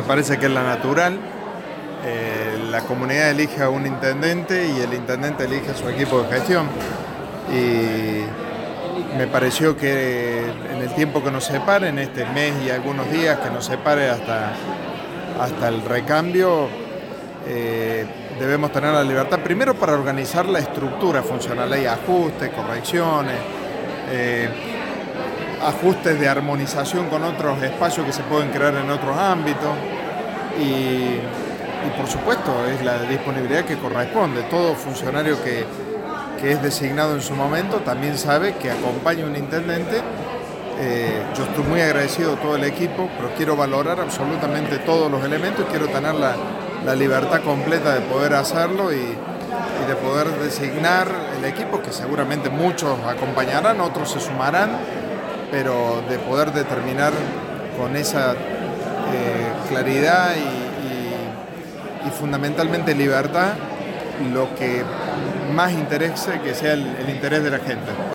parece que es la natural. La comunidad elige a un intendente y el intendente elige a su equipo de gestión. Y me pareció que en el tiempo que nos separe, en este mes y algunos días que nos separe hasta el recambio, debemos tener la libertad primero para organizar la estructura funcional. Hay ajustes, correcciones, ajustes de armonización con otros espacios que se pueden crear en otros ámbitos y por supuesto es la disponibilidad que corresponde. Todo funcionario que es designado en su momento también sabe que acompaña a un intendente. Yo estoy muy agradecido a todo el equipo, pero quiero valorar absolutamente todos los elementos y quiero tener la libertad completa de poder hacerlo y de poder designar el equipo, que seguramente muchos acompañarán, otros se sumarán, pero de poder determinar con esa claridad y fundamentalmente libertad lo que más interese, que sea el interés de la gente.